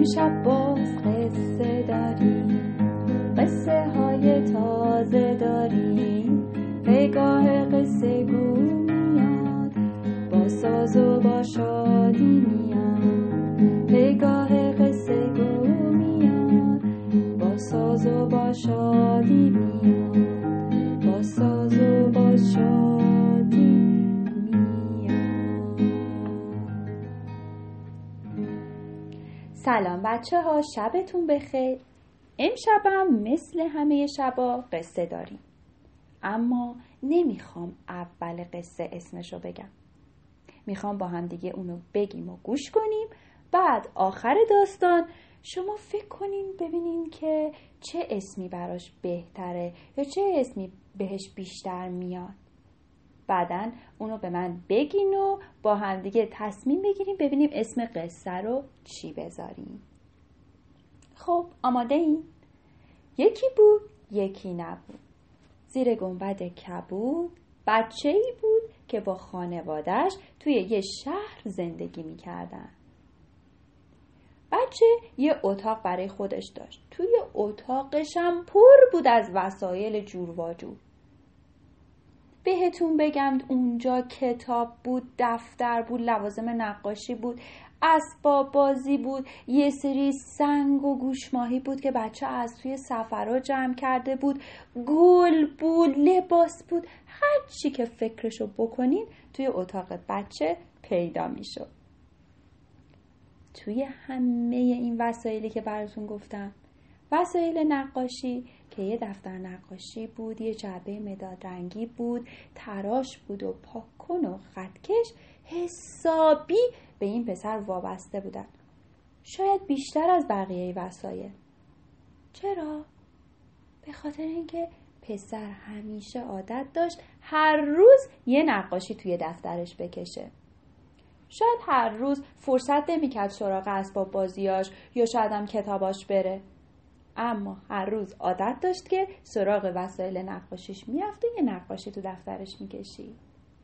امشب باز قصه داریم، قصه های تازه داریم. پیگاه قصه گو میاد، با ساز و با شادی میاد. پیگاه قصه گو میاد، با ساز و با شادی میاد. با ساز و با شادی میاد. سلام بچه ها، شبتون بخیر. امشبم مثل همه شبا قصه داریم، اما نمیخوام اول قصه اسمشو بگم. میخوام با هم دیگه اونو بگیم و گوش کنیم. بعد آخر داستان شما فکر کنین ببینین که چه اسمی براش بهتره یا چه اسمی بهش بیشتر میاد. بعدن اونو به من بگین و با هم دیگه تصمیم بگیریم ببینیم اسم قصه رو چی بذاریم. خب آماده این؟ یکی بود یکی نبود. زیر گنبد کبود بچه‌ای بود که با خانواده‌اش توی یه شهر زندگی می‌کردن. بچه یه اتاق برای خودش داشت. توی اتاقش هم پر بود از وسایل جور و جور. بهتون بگم اونجا کتاب بود، دفتر بود، لوازم نقاشی بود، اسباب بازی بود، یه سری سنگ و گوشماهی بود که بچه از توی سفرها جمع کرده بود، گل بود، لباس بود، هر چی که فکرشو بکنین توی اتاق بچه پیدا میشد. توی همه این وسایلی که براتون گفتم، وسایل نقاشی که یه دفتر نقاشی بود، یه جعبه مداد رنگی بود، تراش بود و پاکن و خطکش، حسابی به این پسر وابسته بودن. شاید بیشتر از بقیه وسایل. چرا؟ به خاطر اینکه پسر همیشه عادت داشت هر روز یه نقاشی توی دفترش بکشه. شاید هر روز فرصت نمی‌کرد سراغ اسباب بازیاش یا شاید هم کتاباش بره، اما هر روز عادت داشت که سراغ وسایل نقاشیش میرفت و یه نقاشی تو دفترش میکشید.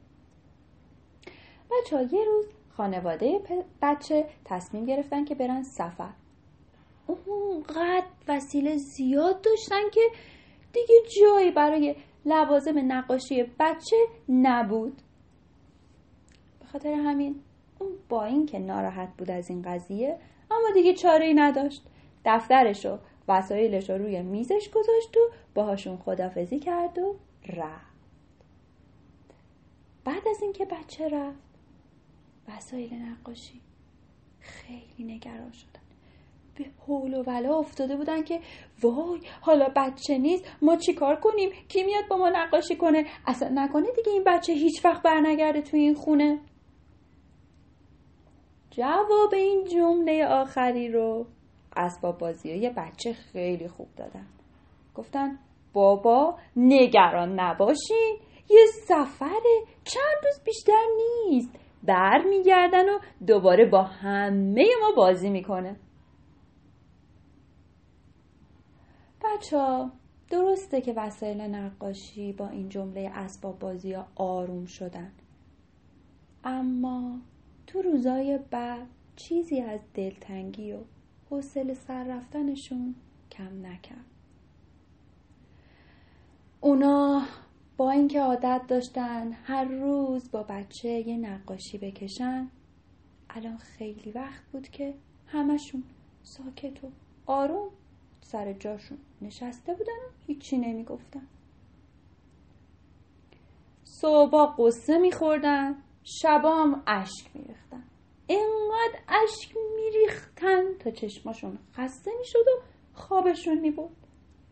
بچه‌ها یه روز خانواده بچه تصمیم گرفتن که برن سفر. اونقدر وسیله زیاد داشتن که دیگه جایی برای لوازم نقاشی بچه نبود. به خاطر همین اون با این که ناراحت بود از این قضیه، اما دیگه چاره‌ای نداشت. دفترشو وسایلشو روی میزش گذاشت و باهاشون خداحافظی کرد و رفت. بعد از اینکه بچه رفت، وسایل نقاشی خیلی نگران شدن. به حول و ولا افتاده بودن که وای حالا بچه نیست، ما چی کار کنیم؟ کی میاد با ما نقاشی کنه؟ اصلا نکنه دیگه این بچه هیچ وقت برنگرده توی این خونه؟ جواب این جمله آخری رو اسباب بازیای بچه خیلی خوب دادن. گفتن بابا نگران نباشین، یه سفره، چند روز بیشتر نیست، برمیگردن و دوباره با همه ما بازی میکنه. بچه‌ها درسته که وسایل نقاشی با این جمله اسباب بازی‌ها آروم شدن، اما تو روزای بعد چیزی از دلتنگی و حوصله سر رفتنشون کم نکرد. اونا با اینکه عادت داشتن هر روز با بچه یه نقاشی بکشن، الان خیلی وقت بود که همشون ساکت و آروم سر جاشون نشسته بودن و هیچی نمی گفتن. صبح قصه می خوردن، شبا هم اشک می ریختن. اینقدر اشک می ریختن تا چشماشون خسته می شد و خوابشون می بود.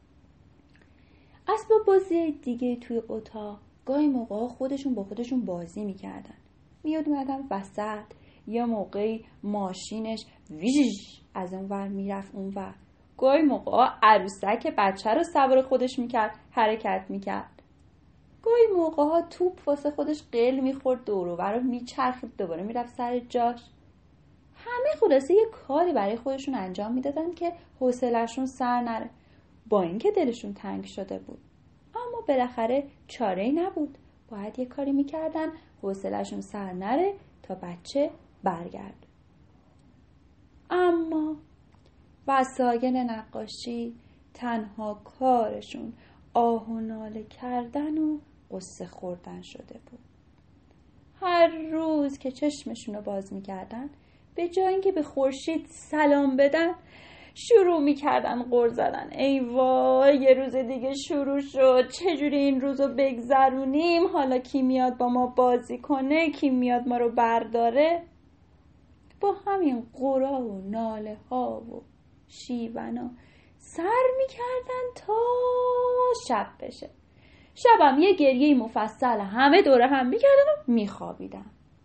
اسباب بازی دیگه توی اتاق گاهی موقع خودشون با خودشون بازی می کردن. می اومدن وسط، یه موقعی ماشینش ویژ از اون ور می رفت اون ور. گاهی موقع عروسک بچه رو سوار خودش می کرد، حرکت می کرد. گاهی موقع ها توپ واسه خودش قل می خورد، دور و بر رو می چرخید، دوباره می رفت سر جاش. همه خلاصه یه کاری برای خودشون انجام می دادن که حوصله‌شون سر نره، با اینکه دلشون تنگ شده بود. اما بالاخره چاره‌ای نبود، باید یه کاری می کردن حوصله‌شون سر نره تا بچه برگرد. اما وسایل نقاشی تنها کارشون آه و ناله کردن و قصه خوردن شده بود. هر روز که چشمشون رو باز میکردن، به جای اینکه به خورشید سلام بدن، شروع میکردن غر زدن. ای وای، یه روز دیگه شروع شد، چجوری این روزو بگذرونیم؟ حالا کی میاد با ما بازی کنه؟ کی میاد ما رو برداره؟ با همین غرا و ناله ها و شیونا سر میکردن تا شب بشه. شبم یه گریه مفصل همه دوره هم میکردن و میخوابیدن.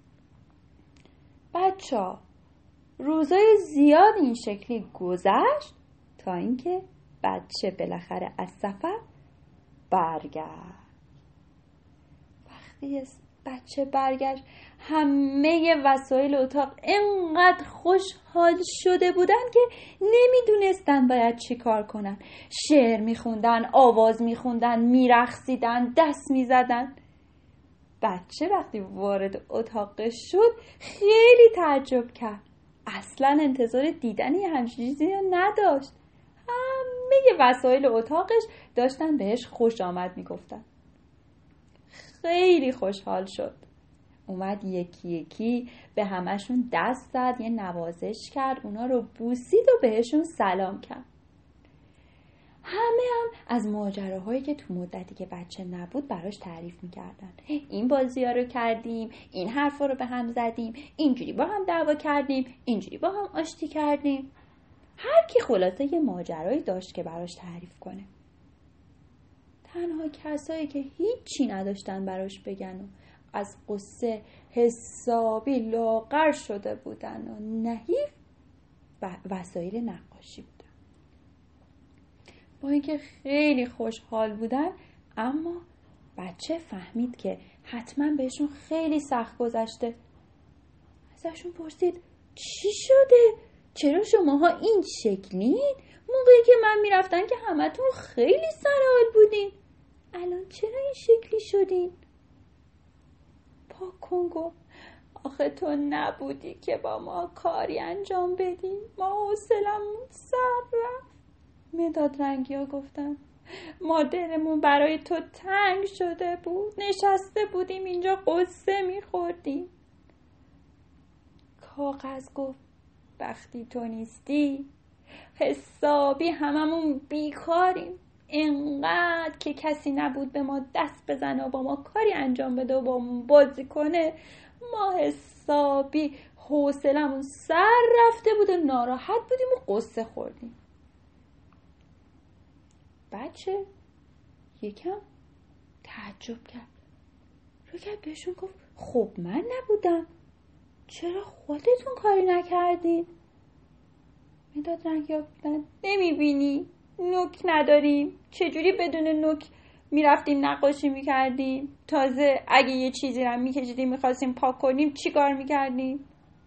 بچه‌ها، روزای زیاد این شکلی گذشت تا اینکه بچه بالاخره از سفر برگشت. وقتی بچه برگشت، همه وسایل اتاق انقدر خوشحال شده بودن که نمیدونستن باید چی کار کنن. شعر میخوندن، آواز میخوندن، میرقصیدن، دست میزدن. بچه وقتی وارد اتاقش شد خیلی تعجب کرد. اصلا انتظار دیدن یه همچین چیزی نداشت. همه وسایل اتاقش داشتن بهش خوش آمد میگفتن. خیلی خوشحال شد. اومد یکی یکی به همشون دست زد، یه نوازش کرد، اونا رو بوسید و بهشون سلام کرد. همه هم از ماجراهایی که تو مدتی که بچه نبود براش تعریف میکردن. این بازی ها رو کردیم، این حرفا رو به هم زدیم، اینجوری با هم دعوا کردیم، اینجوری با هم آشتی کردیم. هر کی خلاصه یه ماجرایی داشت که براش تعریف کنه. تنها کسایی که هیچی نداشتن براش بگن و از قصه حسابی لاغر شده بودن و نحیف وسایل نقاشی بودن. با اینکه خیلی خوشحال بودن، اما بچه فهمید که حتما بهشون خیلی سخت گذشته. ازشون پرسید چی شده؟ چرا شماها این شکلین؟ موقعی که من میرفتن که همتون خیلی سرحال بودین، الان چرا این شکلی شدین؟ پاک کن گفت آخه تو نبودی که با ما کاری انجام بدیم، ما حوصله‌مون سر رفت. مداد رنگی ها گفتن ما دلمون برای تو تنگ شده بود، نشسته بودیم اینجا قصه میخوردیم. کاغذ گفت وقتی تو نیستی حسابی هممون بیکاریم، اینقدر که کسی نبود به ما دست بزنه و با ما کاری انجام بده و با ما بازی کنه، ما حسابی حوصلمون سر رفته بود و ناراحت بودیم و قصه خوردیم. بچه یکم تعجب کرد. رو کرد بهشون گفت خب من نبودم، چرا خودتون کاری نکردین؟ مداد رنگی ها گفتن نمیبینی نوک نداریم، چجوری بدون نوک میرفتیم نقاشی میکردیم؟ تازه اگه یه چیزی رو میکشیدیم میخواستیم پاک کنیم چی کار میکردیم؟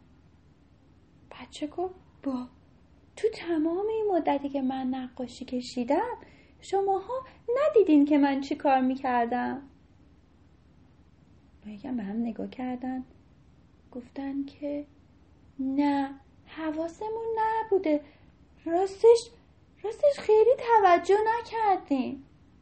بچه گفت با تو تمام این مدتی که من نقاشی کشیدم شماها ندیدین که من چی کار میکردم؟ یکم به هم نگاه کردن، گفتن که نه حواسمون نبوده، راستش خیلی توجه نکردیم.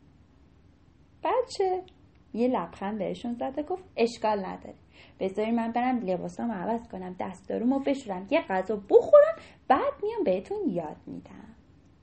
بچه یه لبخند بهشون زد و گفت اشکال نداره، بذاری من برم لباسامو عوض کنم، دستارومو بشورم، یه غذا بخورم، بعد میام بهتون یاد میدم.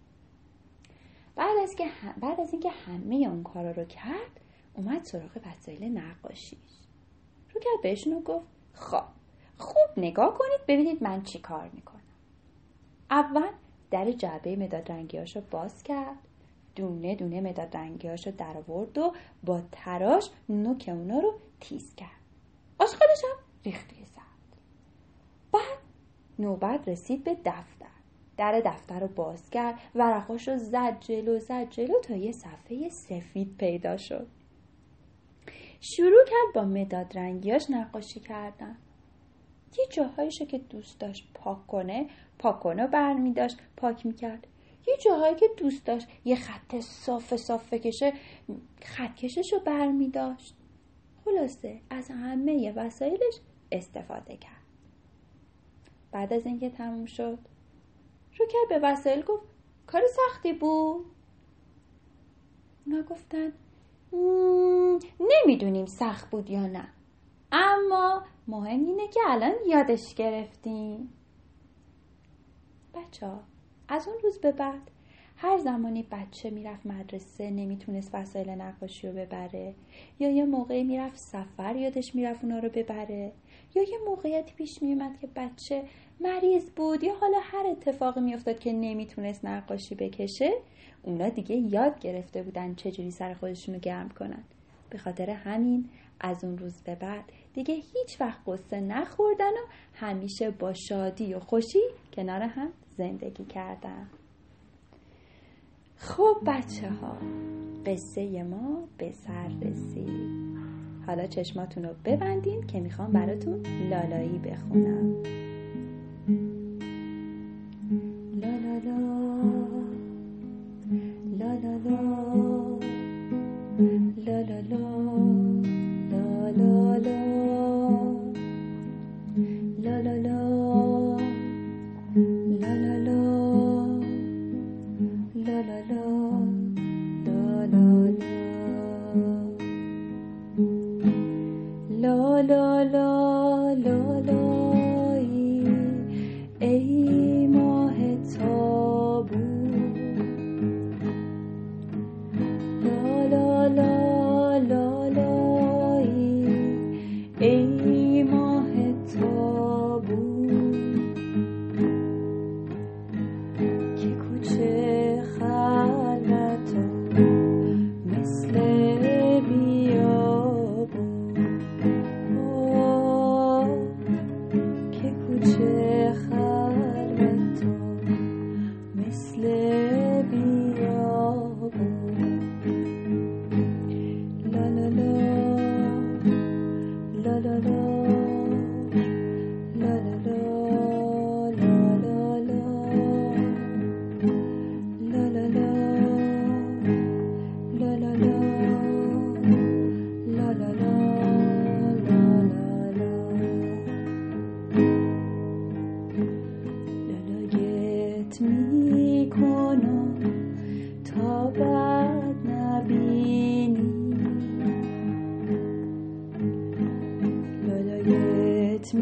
بعد از اینکه همه اون کارا رو کرد، اومد سراغ وسایل نقاشیش. رو کرد بهشون و گفت خب خوب نگاه کنید ببینید من چی کار میکنم. اول در جعبه مداد رنگیاشو باز کرد، دونه دونه مداد رنگیاشو در آورد و با تراش نوک اونا رو تیز کرد. آشغالش هم ریختی زد. بعد نوبت رسید به دفتر. در دفتر رو باز کرد، ورقاشو زد جلو تا یه صفحه سفید پیدا شد. شروع کرد با مداد رنگیاش نقاشی کردن. یه جاهایشو که دوست داشت پاک کنه برمی داشت پاک میکرد. یه جاهایی که دوست داشت یه خط صاف بکشه خطکششو برمی داشت. خلاصه از همه وسایلش استفاده کرد. بعد از اینکه تموم شد رو کرد به وسایل گفت کار سختی بود؟ اونا گفتن نمیدونیم سخت بود یا نه، اما مهم اینه که الان یادش گرفتیم. بچه‌ها از اون روز به بعد هر زمانی بچه میرفت مدرسه نمیتونست وسایل نقاشی رو ببره، یا یه موقعی میرفت سفر یادش میرفت اونا رو ببره، یا یه موقعیتی پیش میومد که بچه مریض بود یا حالا هر اتفاقی میافتاد که نمیتونست نقاشی بکشه، اونا دیگه یاد گرفته بودن چجوری سر خودشونو گرم کنن. به خاطر همین از اون روز به بعد دیگه هیچ وقت قصه نخوردن و همیشه با شادی و خوشی کنار هم زندگی کردن. خب بچه ها، قصه ما به سر رسید. حالا چشماتون رو ببندین که میخوام براتون لالایی بخونم. لا لا لا لا لا لا لا لا لا لا لا لا لا لا لا لایی ای ماه تابون، لا لا لا لا لایی ای ماه تابون، که کوچه خلوت مثل چه خلوت مثل بیابون، لا لا لا لا لا لا لا لا لا میکنم تا بعد نبینی، لالایت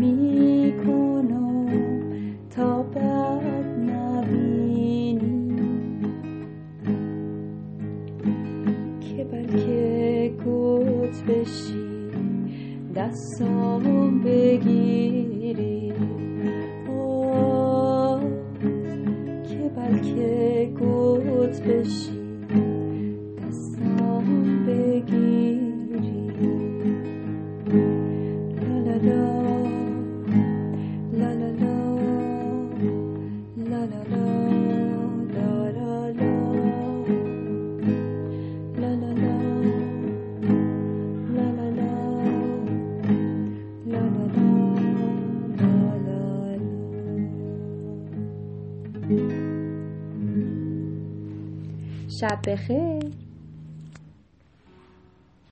میکنم تا بعد نبینی، که بلکه گوت بشی دستام بگیری، بلکه گوت بشی دستام بگیری، لا لا لا لا لا لا لا لا لا شب بخیر.